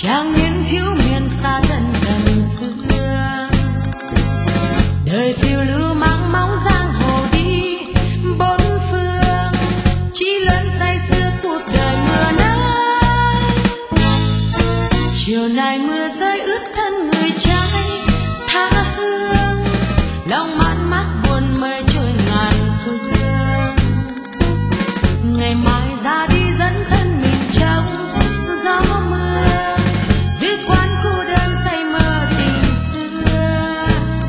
Trang niên thiếu miền xa gần dần xưa, đời phiêu lưu mang máu giang hồ đi bốn phương, chỉ lớn say sưa cuộc đời mưa nắng. Chiều nay mưa rơi ướt thân người trai tha hương, lòng man mác buồn mây trôi ngàn phương. Ngày mai ra đi dẫn thân mình trong gió mưa, giữ quán cô đơn say mơ tình xưa.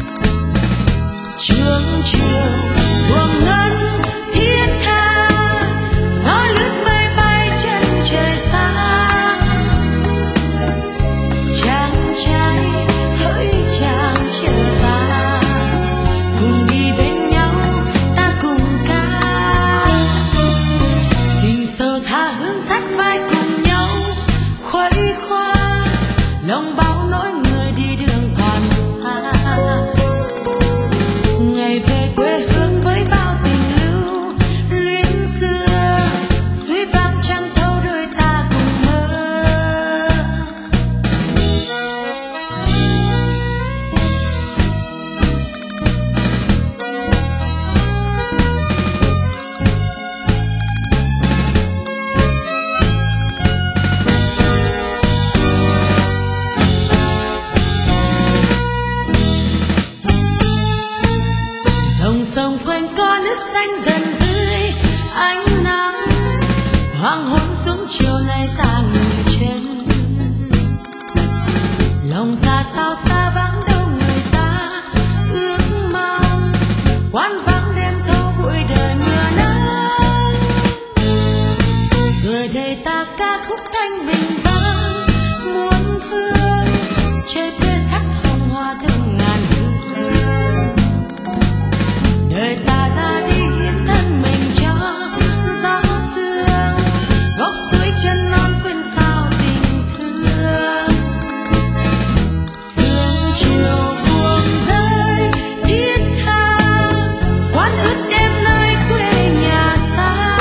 Trường chiều buông ngân thiết tha, gió lướt mây bay chân trời xa. Chàng trai hỡi chàng chờ ta, cùng đi bên nhau ta cùng ca. Tình sâu tha hương dắt vai cùng nhau khuây khoa, lòng bao nỗi người đi đường còn xa. Ngày về quê hương với bao tình lưu luyến xưa, suy vang trăng thâu đôi ta cùng mơ. Dòng sông quanh co nước xanh dần dưới ánh nắng, hoàng hôn xuống chiều nay ta ngừng chân. Lòng ta sao xa vắng đâu người ta ước mong, quán vắng đêm thâu bụi đời mưa nắng. Rồi đây ta ca khúc thanh bình vang muôn phương, chơi quê sắc hồng hoa thơm ngàn hương. Đời ta ra đi hiến thân mình cho gió sương, góc suối chân non quên sao tình thương. Sương chiều buông rơi thiết tha, quán ướt đêm nơi quê nhà xa.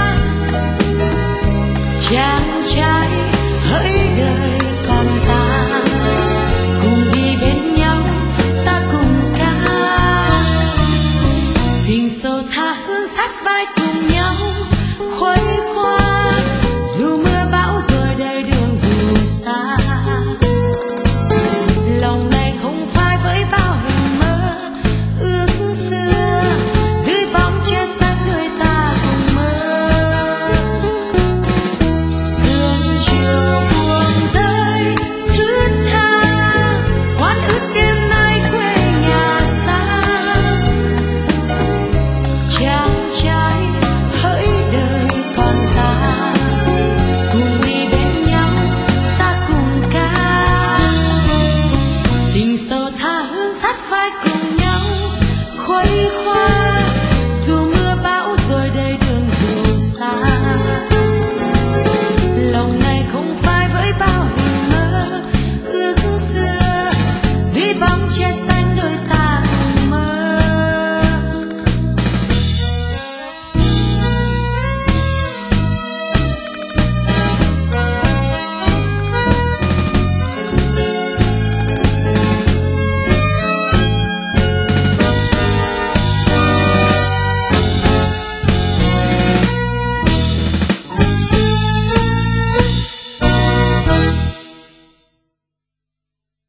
Chàng trai hỡi đời còn ta, cùng đi bên nhau ta cùng ca. Tình sâu tha hương sát vai cùng nhau khuây khoa, dù mưa bão rồi đầy đường dù xa. Lòng này không phai với bao hình mơ ước xưa, dưới bóng che xanh đôi ta cùng mơ. Sương chiều buông rơi thướt tha, quán ướt đêm nay quê nhà xa. Chàng trai hỡi đời còn ta, cùng đi bên nhau ta cùng ca. Tình sâu tha hương sát vai cùng nhau khuây khoa, dù mưa bão rồi đầy đường dù xa. Lòng này không phai với bao hình mơ ước xưa, dưới bóng che xanh